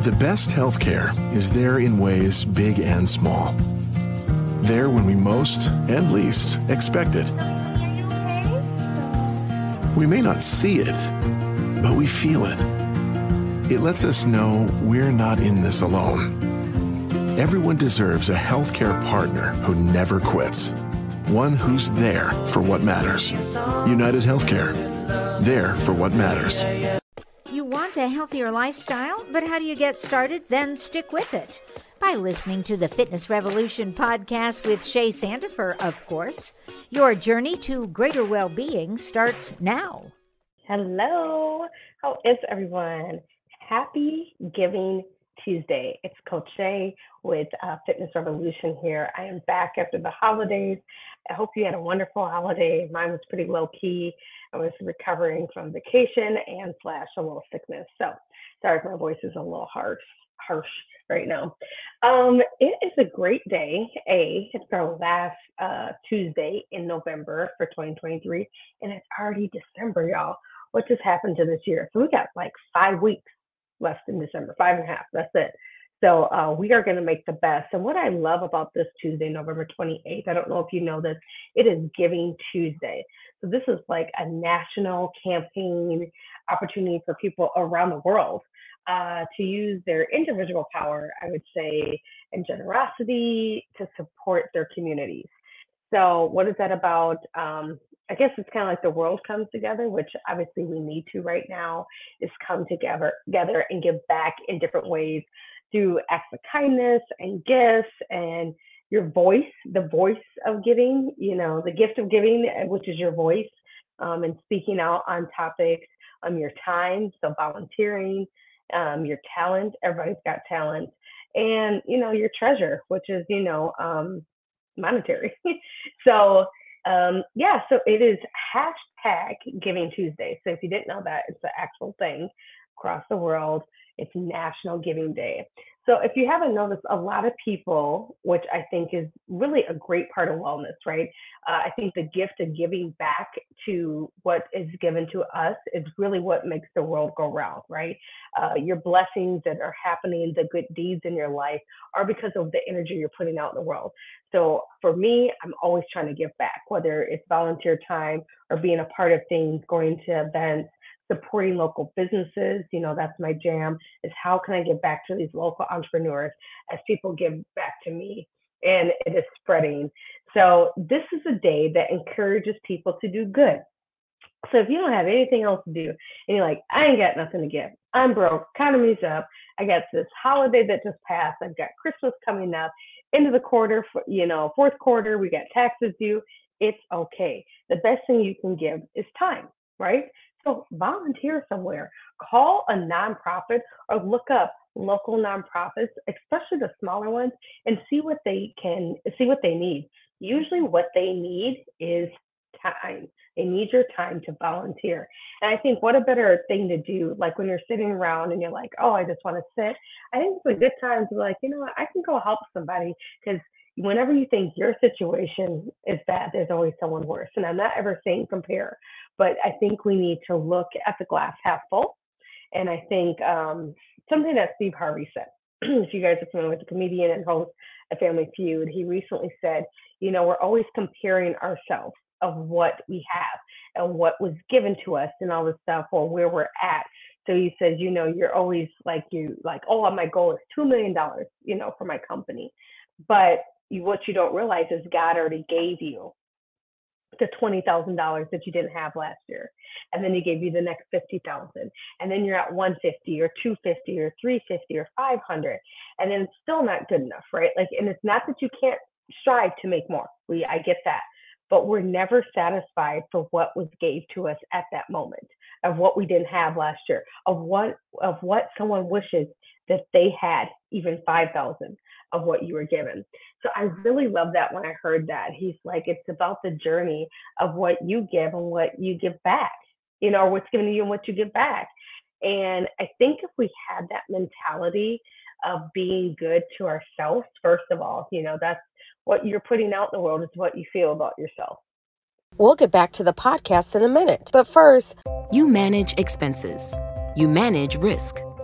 The best healthcare is there in ways big and small. There when we most and least expect it. We may not see it, but we feel it. It lets us know we're not in this alone. Everyone deserves a healthcare partner who never quits. One who's there for what matters. United Healthcare. There for what matters. You want a healthier lifestyle, but how do you get started? Then stick with it. By listening to the Fitness Revolution podcast with Shay Sandifer, of course. Your journey to greater well-being starts now. Hello. How is everyone? Happy Giving Tuesday. It's Coach Shay with Fitness Revolution here. I am back after the holidays. I hope you had a wonderful holiday. Mine was pretty low-key. I was recovering from vacation and / a little sickness. So sorry if my voice is a little harsh right now. It is a great day. It's our last Tuesday in November for 2023, and it's already December, y'all. What just happened to this year? So we got like 5 weeks left in December, 5.5. That's it. So we are going to make the best. And what I love about this Tuesday, November 28th, I don't know if you know this, it is Giving Tuesday. So this is like a national campaign opportunity for people around the world to use their individual power, I would say, and generosity to support their communities. So what is that about? I guess it's kind of like the world comes together, which obviously we need to right now, is come together and give back in different ways through acts of kindness and gifts and your voice, the voice of giving, the gift of giving, which is your voice, and speaking out on topics, your time, so volunteering, your talent, everybody's got talent, and, your treasure, which is, monetary. So it is hashtag Giving Tuesday. So if you didn't know that, it's the actual thing across the world. It's National Giving Day. So if you haven't noticed, a lot of people, which I think is really a great part of wellness, right? I think the gift of giving back to what is given to us is really what makes the world go round, right? Your blessings that are happening, the good deeds in your life are because of the energy you're putting out in the world. So for me, I'm always trying to give back, whether it's volunteer time or being a part of things, going to events, supporting local businesses. That's my jam, is how can I give back to these local entrepreneurs as people give back to me, and it is spreading. So this is a day that encourages people to do good. So if you don't have anything else to do and you're like, I ain't got nothing to give, I'm broke, economy's up, I got this holiday that just passed, I've got Christmas coming up, end of the quarter, fourth quarter, we got taxes due, it's okay. The best thing you can give is time, right? So volunteer somewhere, call a nonprofit or look up local nonprofits, especially the smaller ones, and see what they need. Usually what they need is time. They need your time to volunteer. And I think what a better thing to do, like when you're sitting around and you're like, oh, I just want to sit. I think it's a good time to be like, what, I can go help somebody, because whenever you think your situation is bad, there's always someone worse. And I'm not ever saying compare, but I think we need to look at the glass half full. And I think something that Steve Harvey said, if you guys are familiar with the comedian and host of Family Feud, he recently said, we're always comparing ourselves of what we have and what was given to us and all this stuff, or where we're at. So he says, you're always oh, my goal is $2 million, for my company. But what you don't realize is God already gave you the $20,000 that you didn't have last year. And then he gave you the next 50,000. And then you're at 150 or 250 or 350 or 500. And then it's still not good enough, right? And it's not that you can't strive to make more. I get that. But we're never satisfied for what was gave to us at that moment, of what we didn't have last year, of what someone wishes that they had, even 5,000 of what you were given. So I really love that when I heard that. He's like, it's about the journey of what you give and what you give back, or what's given to you and what you give back. And I think if we had that mentality of being good to ourselves, first of all, that's what you're putting out in the world is what you feel about yourself. We'll get back to the podcast in a minute. But first, you manage expenses. You manage risk.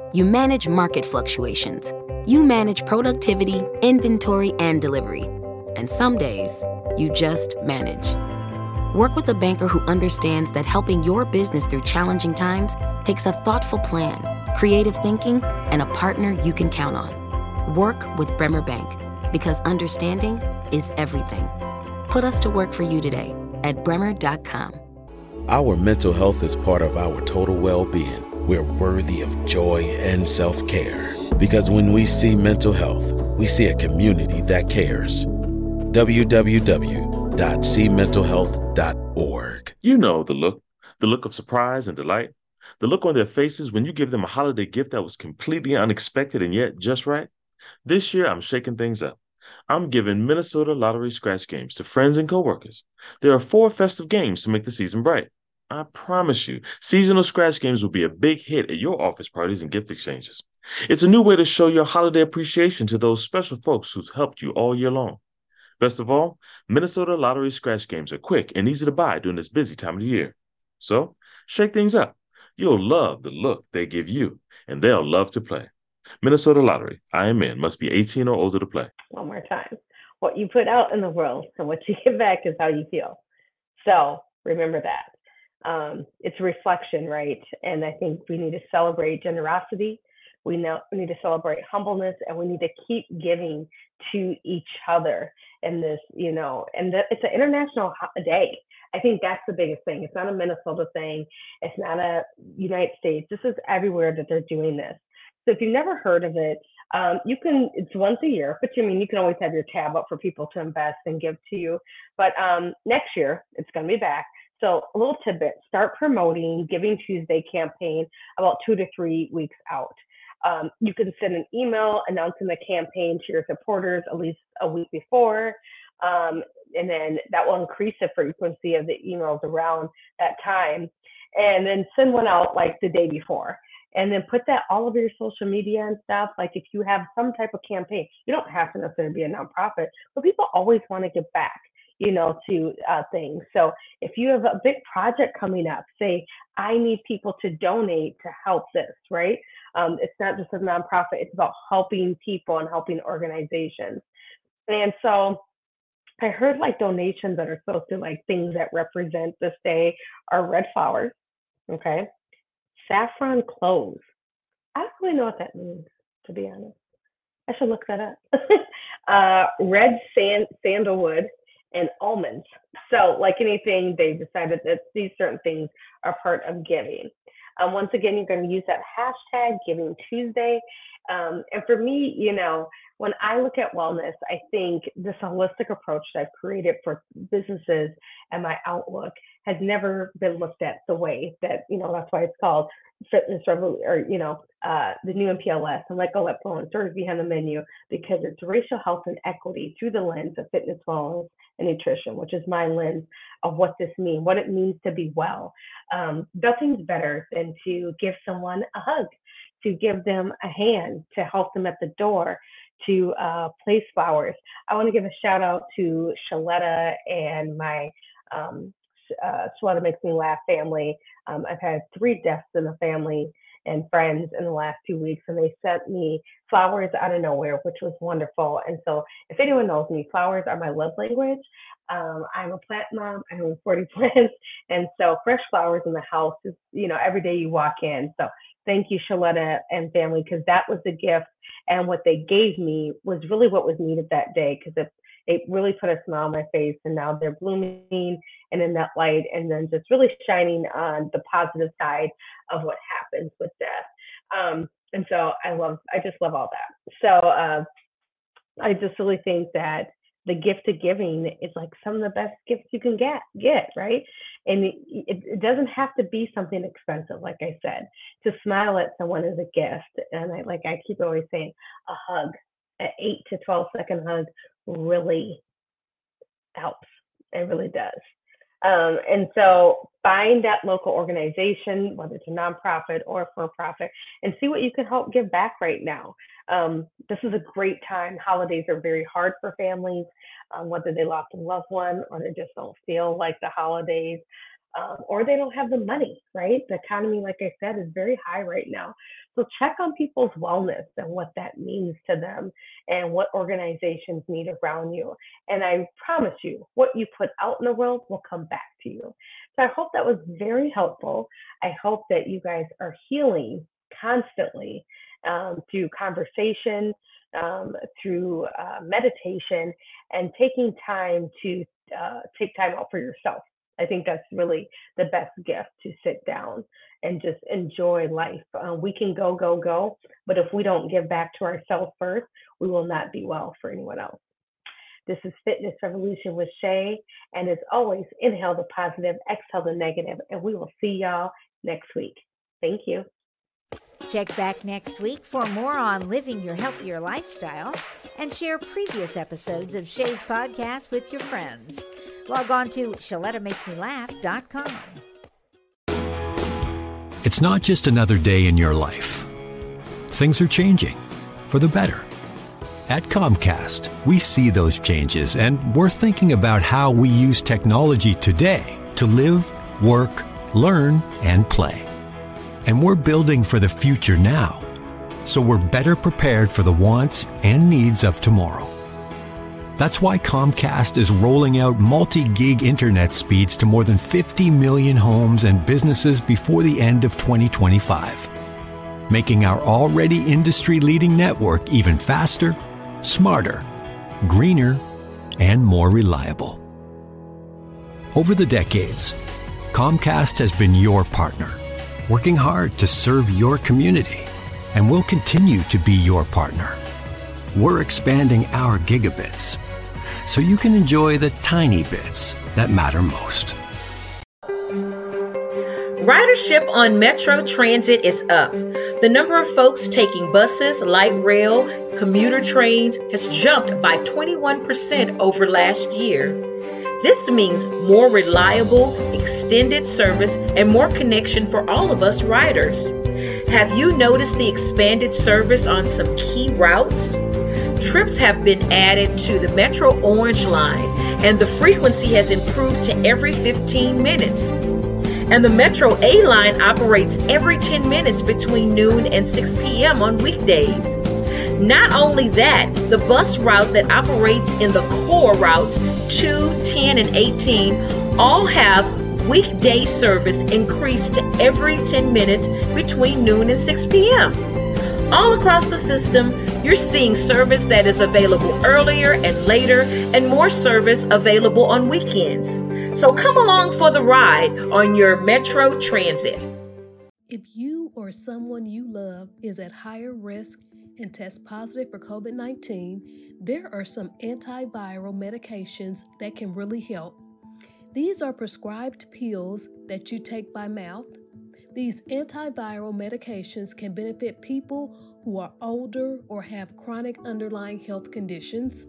You manage market fluctuations. You manage productivity, inventory, and delivery. And some days, you just manage. Work with a banker who understands that helping your business through challenging times takes a thoughtful plan, creative thinking, and a partner you can count on. Work with Bremer Bank, because understanding is everything. Put us to work for you today at bremer.com. Our mental health is part of our total well-being. We're worthy of joy and self-care. Because when we see mental health, we see a community that cares. www.cmentalhealth.org. You know the look of surprise and delight, the look on their faces when you give them a holiday gift that was completely unexpected and yet just right. This year, I'm shaking things up. I'm giving Minnesota Lottery scratch games to friends and coworkers. There are 4 festive games to make the season bright. I promise you, seasonal scratch games will be a big hit at your office parties and gift exchanges. It's a new way to show your holiday appreciation to those special folks who've helped you all year long. Best of all, Minnesota Lottery scratch games are quick and easy to buy during this busy time of the year. So, shake things up. You'll love the look they give you, and they'll love to play. Minnesota Lottery, IMN, must be 18 or older to play. One more time. What you put out in the world and what you get back is how you feel. So remember that. It's a reflection, right? And I think we need to celebrate generosity. We need to celebrate humbleness, and we need to keep giving to each other in this, and it's an international day. I think that's the biggest thing. It's not a Minnesota thing. It's not a United States. This is everywhere that they're doing this. So if you've never heard of it, it's once a year, but you can always have your tab up for people to invest and give to you. But next year, it's going to be back. So a little tidbit, start promoting Giving Tuesday campaign about 2 to 3 weeks out. You can send an email announcing the campaign to your supporters at least a week before. And then that will increase the frequency of the emails around that time. And then send one out like the day before. And then put that all over your social media and stuff. Like if you have some type of campaign, you don't have to necessarily be a nonprofit, but people always want to give back, to things. So if you have a big project coming up, say, I need people to donate to help this, right? It's not just a nonprofit, it's about helping people and helping organizations. And so I heard like donations that are supposed to like things that represent this day are red flowers, okay? Saffron cloves. I don't really know what that means, to be honest. I should look that up. Red sandalwood and almonds. So like anything, they decided that these certain things are part of giving. Once again, you're going to use that hashtag Giving Tuesday. And for me, when I look at wellness, I think this holistic approach that I've created for businesses and my outlook has never been looked at the way that, that's why it's called Fitness Revolution, or, the new MPLS, and Let Go, Let Go, and Sort of Behind the Menu, because it's racial health and equity through the lens of fitness, wellness, and nutrition, which is my lens of what this means, what it means to be well. Nothing's better than to give someone a hug, to give them a hand, to help them at the door, to place flowers. I want to give a shout out to Shaletta and my Shaletta Makes Me Laugh family. I've had 3 deaths in the family and friends in the last 2 weeks, and they sent me flowers out of nowhere, which was wonderful. And so if anyone knows me, flowers are my love language. I'm a plant mom. I own 40 plants. And so fresh flowers in the house is, every day you walk in. So thank you, Shaletta and family, because that was the gift. And what they gave me was really what was needed that day, because it really put a smile on my face. And now they're blooming and in that light, and then just really shining on the positive side of what happens with death. And so I just love all that. So I just really think that the gift of giving is like some of the best gifts you can get, right? And it doesn't have to be something expensive, like I said. To smile at someone is a gift. And I keep always saying, a hug, an 8 to 12 second hug really helps. It really does. And so find that local organization, whether it's a nonprofit or a for-profit, and see what you can help give back right now. This is a great time. Holidays are very hard for families, whether they lost a loved one or they just don't feel like the holidays. or they don't have the money, right? The economy, like I said, is very high right now. So check on people's wellness and what that means to them and what organizations need around you. And I promise you, what you put out in the world will come back to you. So I hope that was very helpful. I hope that you guys are healing constantly through conversation, through meditation, and taking time to take time out for yourself. I think that's really the best gift, to sit down and just enjoy life. We can go, but if we don't give back to ourselves first, we will not be well for anyone else. This is Fitness Revolution with Shay, and as always, inhale the positive, exhale the negative, and we will see y'all next week. Thank you. Check back next week for more on living your healthier lifestyle, and share previous episodes of Shay's podcast with your friends. Log on to ShalettaMakesMeLaugh.com. It's not just another day in your life. Things are changing for the better. At Comcast, we see those changes, and we're thinking about how we use technology today to live, work, learn, and play. And we're building for the future now, so we're better prepared for the wants and needs of tomorrow. That's why Comcast is rolling out multi-gig internet speeds to more than 50 million homes and businesses before the end of 2025, making our already industry-leading network even faster, smarter, greener, and more reliable. Over the decades, Comcast has been your partner, working hard to serve your community, and will continue to be your partner. We're expanding our gigabits, so you can enjoy the tiny bits that matter most. Ridership on Metro Transit is up. The number of folks taking buses, light rail, commuter trains has jumped by 21% over last year. This means more reliable, extended service and more connection for all of us riders. Have you noticed the expanded service on some key routes? Trips have been added to the Metro Orange Line, and the frequency has improved to every 15 minutes. And the Metro A Line operates every 10 minutes between noon and 6 p.m. on weekdays. Not only that, the bus route that operates in the core routes 2, 10, and 18 all have weekday service increased to every 10 minutes between noon and 6 p.m. All across the system, you're seeing service that is available earlier and later, and more service available on weekends. So come along for the ride on your Metro Transit. If you or someone you love is at higher risk and tests positive for COVID-19, there are some antiviral medications that can really help. These are prescribed pills that you take by mouth. These antiviral medications can benefit people who are older or have chronic underlying health conditions.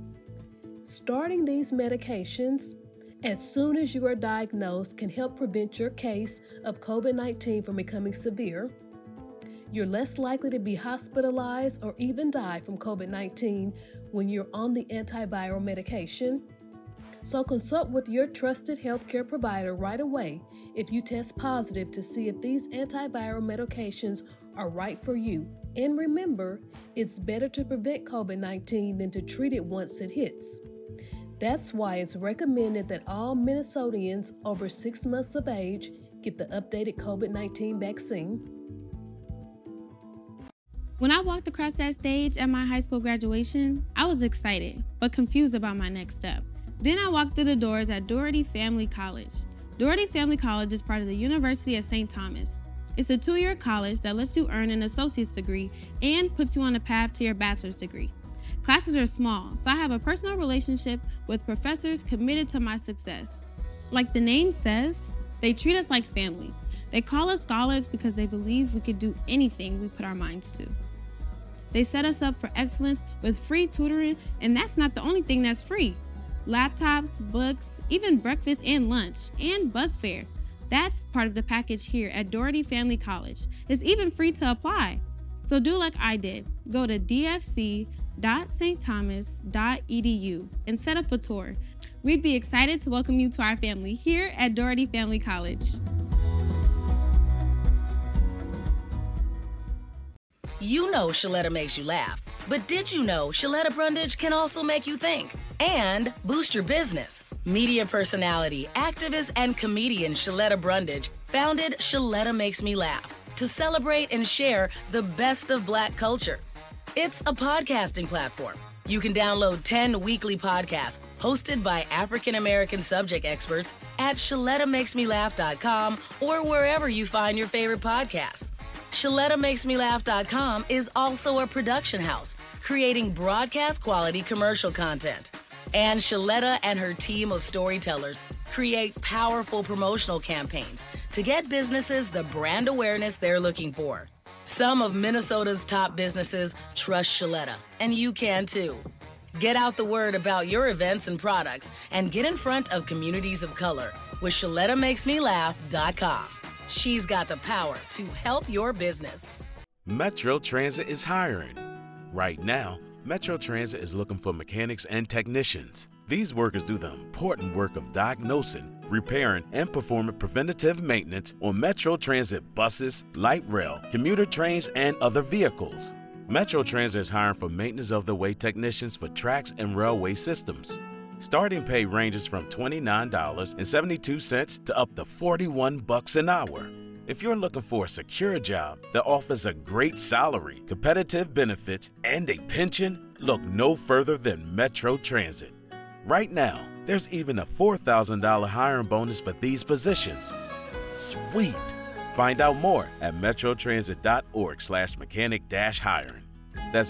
Starting these medications as soon as you are diagnosed can help prevent your case of COVID-19 from becoming severe. You're less likely to be hospitalized or even die from COVID-19 when you're on the antiviral medication. So consult with your trusted healthcare provider right away if you test positive to see if these antiviral medications are right for you. And remember, it's better to prevent COVID-19 than to treat it once it hits. That's why it's recommended that all Minnesotans over 6 months of age get the updated COVID-19 vaccine. When I walked across that stage at my high school graduation, I was excited, but confused about my next step. Then I walked through the doors at Doherty Family College. Doherty Family College is part of the University of St. Thomas. It's a 2-year college that lets you earn an associate's degree and puts you on a path to your bachelor's degree. Classes are small, so I have a personal relationship with professors committed to my success. Like the name says, they treat us like family. They call us scholars because they believe we could do anything we put our minds to. They set us up for excellence with free tutoring, and that's not the only thing that's free. Laptops, books, even breakfast and lunch, and bus fare. That's part of the package here at Doherty Family College. It's even free to apply. So do like I did. Go to dfc.stthomas.edu and set up a tour. We'd be excited to welcome you to our family here at Doherty Family College. You know Shaletta makes you laugh, but did you know Shaletta Brundage can also make you think and boost your business? Media personality, activist, and comedian Shaletta Brundage founded Shaletta Makes Me Laugh to celebrate and share the best of Black culture. It's a podcasting platform. You can download 10 weekly podcasts hosted by African-American subject experts at ShalettaMakesMeLaugh.com or wherever you find your favorite podcasts. ShalettaMakesMeLaugh.com is also a production house, creating broadcast-quality commercial content. And Shaletta and her team of storytellers create powerful promotional campaigns to get businesses the brand awareness they're looking for. Some of Minnesota's top businesses trust Shaletta, and you can too. Get out the word about your events and products and get in front of communities of color with ShalettaMakesMeLaugh.com. She's got the power to help your business. Metro Transit is hiring. Right now, Metro Transit is looking for mechanics and technicians. These workers do the important work of diagnosing, repairing, and performing preventative maintenance on Metro Transit buses, light rail, commuter trains, and other vehicles. Metro Transit is hiring for maintenance of the way technicians for tracks and railway systems. Starting pay ranges from $29.72 to up to $41 an hour. If you're looking for a secure job that offers a great salary, competitive benefits, and a pension, look no further than Metro Transit. Right now, there's even a $4,000 hiring bonus for these positions. Sweet! Find out more at metrotransit.org/mechanic-hiring. That's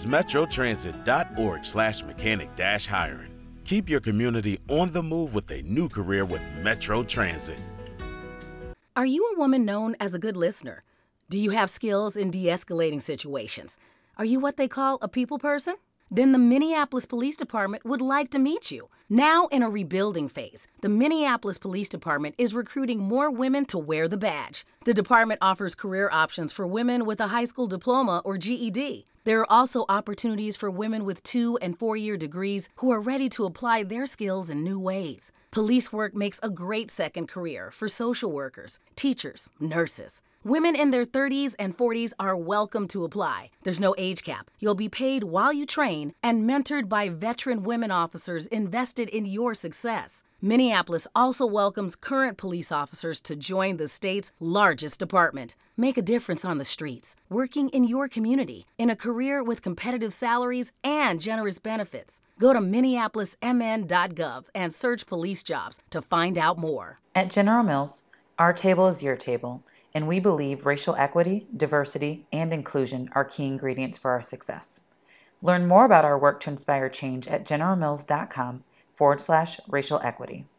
metrotransit.org/mechanic-hiring. Keep your community on the move with a new career with Metro Transit. Are you a woman known as a good listener? Do you have skills in de-escalating situations? Are you what they call a people person? Then the Minneapolis Police Department would like to meet you. Now in a rebuilding phase, the Minneapolis Police Department is recruiting more women to wear the badge. The department offers career options for women with a high school diploma or GED. There are also opportunities for women with 2- and 4-year degrees who are ready to apply their skills in new ways. Police work makes a great second career for social workers, teachers, nurses. Women in their 30s and 40s are welcome to apply. There's no age cap. You'll be paid while you train and mentored by veteran women officers invested in your success. Minneapolis also welcomes current police officers to join the state's largest department. Make a difference on the streets, working in your community, in a career with competitive salaries and generous benefits. Go to minneapolismn.gov and search police jobs to find out more. At General Mills, our table is your table, and we believe racial equity, diversity, and inclusion are key ingredients for our success. Learn more about our work to inspire change at generalmills.com/racial equity.